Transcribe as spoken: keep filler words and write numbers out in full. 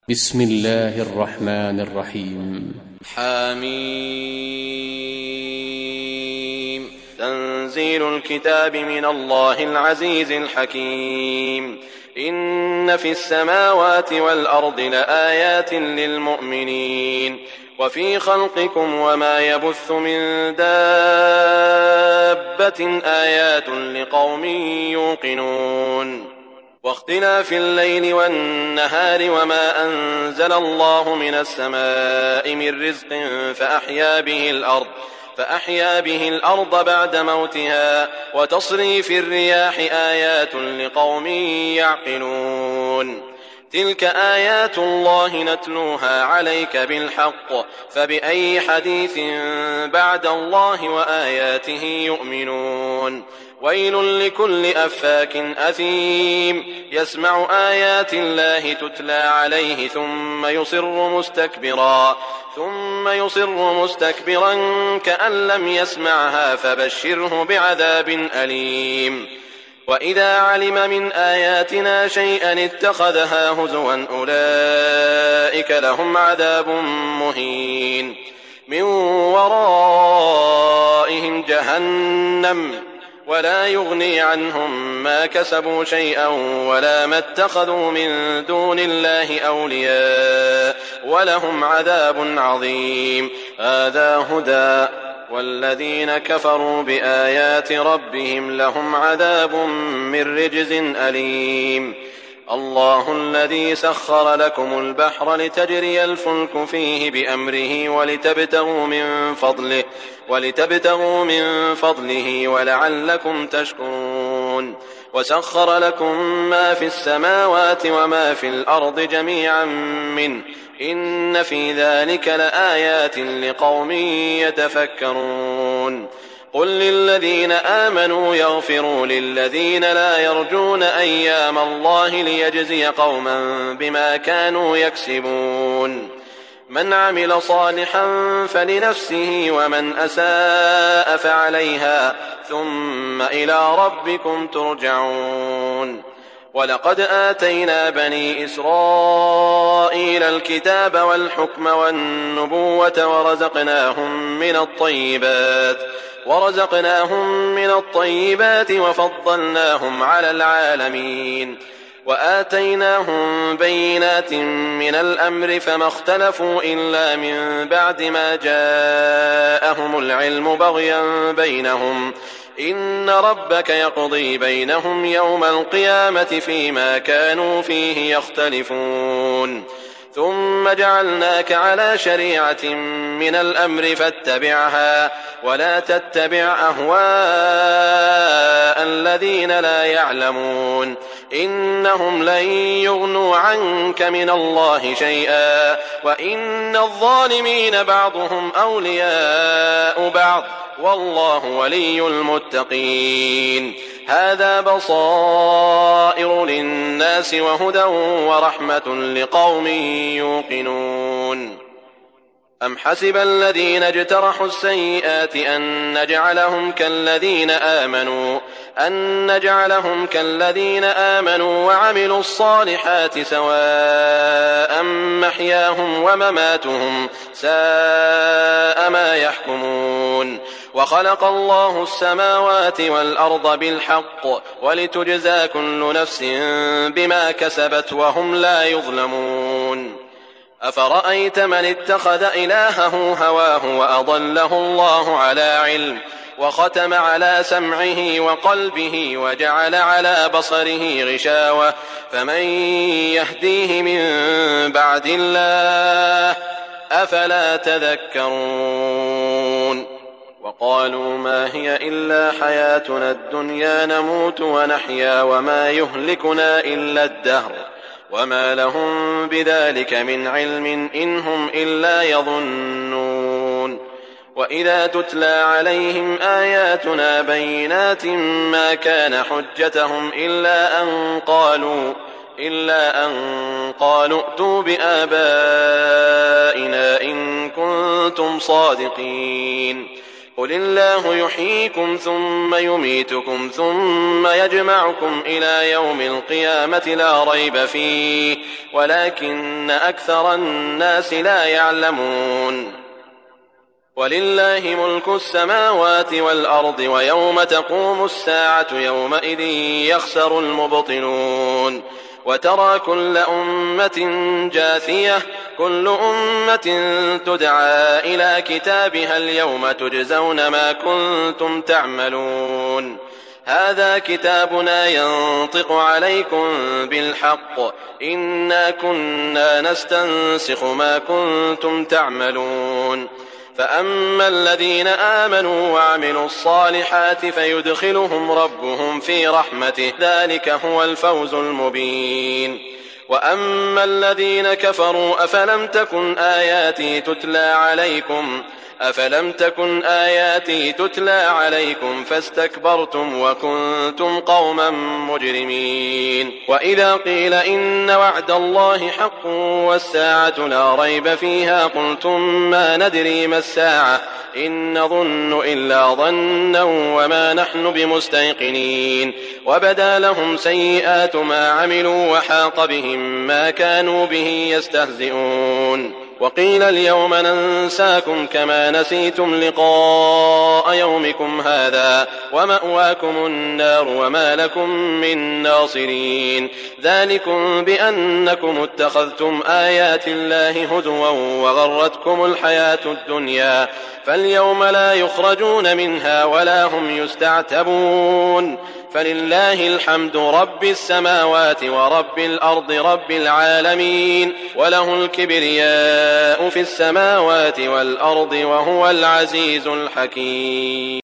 بسم الله الرحمن الرحيم. حميم. تنزيل الكتاب من الله العزيز الحكيم. إن في السماوات والأرض لآيات للمؤمنين وفي خلقكم وما يبث من دابة آيات لقوم يوقنون. واختلاف الليل والنهار وما أنزل الله من السماء من رزق فأحيا به الأرض فأحيا به الأرض بعد موتها وتصريف الرياح آيات لقوم يعقلون. تلك آيات الله نتلوها عليك بالحق فبأي حديث بعد الله وآياته يؤمنون. ويل لكل أفاك أثيم يسمع آيات الله تتلى عليه ثم يصر مستكبرا ثم يصر مستكبرا كأن لم يسمعها فبشره بعذاب أليم. وإذا علم من آياتنا شيئا اتخذها هزوا أولئك لهم عذاب مهين. من ورائهم جهنم ولا يغني عنهم ما كسبوا شيئا ولا ما اتخذوا من دون الله أولياء ولهم عذاب عظيم. هذا هدى والذين كفروا بآيات ربهم لهم عذاب من رجز أليم. الله الذي سخر لكم البحر لتجري الفلك فيه بأمره ولتبتغوا من فضله ولتبتغوا من فضله ولعلكم تشكرون. وسخر لكم ما في السماوات وما في الأرض جميعا منه إن في ذلك لآيات لقوم يتفكرون. قل للذين آمنوا يغفروا للذين لا يرجون أيام الله ليجزي قوما بما كانوا يكسبون. من عمل صالحا فلنفسه ومن أساء فعليها ثم إلى ربكم ترجعون. ولقد آتينا بني إسرائيل الكتاب والحكم والنبوة ورزقناهم من الطيبات ورزقناهم من الطيبات وفضلناهم على العالمين. وآتيناهم بينات من الأمر فما اختلفوا إلا من بعد ما جاءهم العلم بغيا بينهم. إن ربك يقضي بينهم يوم القيامة فيما كانوا فيه يختلفون. ثم جعلناك على شريعة من الأمر فاتبعها ولا تتبع أهواء الذين لا يعلمون إنهم لن يغنوا عنك من الله شيئا وإن الظالمين بعضهم أولياء بعض والله ولي المتقين. هذا بصائر للناس وهدى ورحمة لقوم يوقنون. أم حسب الذين اجترحوا السيئات أن نجعلهم كالذين آمنوا أن نجعلهم كالذين آمنوا وعملوا الصالحات سواء محياهم ومماتهم ساء ما يحكمون. وخلق الله السماوات والأرض بالحق ولتجزى كل نفس بما كسبت وهم لا يظلمون. أفرأيت من اتخذ إلهه هواه وأضله الله على علم وختم على سمعه وقلبه وجعل على بصره غشاوة فمن يهديه من بعد الله أفلا تذكرون. وقالوا ما هي إلا حياتنا الدنيا نموت ونحيا وما يهلكنا إلا الدهر وما لهم بذلك من علم إن هم إلا يظنون. وإذا تتلى عليهم آياتنا بينات ما كان حجتهم إلا أن قالوا إلا أن قالوا ائتوا بآبائنا إن كنتم صادقين. قل الله يحييكم ثم يميتكم ثم يجمعكم إلى يوم القيامة لا ريب فيه ولكن أكثر الناس لا يعلمون ولله ملك السماوات والأرض ويوم تقوم الساعة يومئذ يخسر المبطلون وترى كل أمة جاثية كل أمة تدعى إلى كتابها اليوم تجزون ما كنتم تعملون هذا كتابنا ينطق عليكم بالحق إنا كنا نستنسخ ما كنتم تعملون فأما الذين آمنوا وعملوا الصالحات فيدخلهم ربهم في رحمته ذلك هو الفوز المبين وأما الذين كفروا أفلم تكن آياتي تتلى عليكم أفلم تكن آياتي تتلى عليكم فاستكبرتم وكنتم قوما مجرمين وإذا قيل إن وعد الله حق والساعة لا ريب فيها قلتم ما ندري ما الساعة إن نظن إلا ظنا وما نحن بمستيقنين وبدا لهم سيئات ما عملوا وحاق بهم ما كانوا به يستهزئون وقيل اليوم ننساكم كما نسيتم لقاء يومكم هذا ومأواكم النار وما لكم من ناصرين ذلكم بأنكم اتخذتم آيات الله هزوا وغرتكم الحياة الدنيا فاليوم لا يخرجون منها ولا هم يستعتبون فلله الحمد رب السماوات ورب الأرض رب العالمين وله الكبرياء في السماوات والأرض وهو العزيز الحكيم.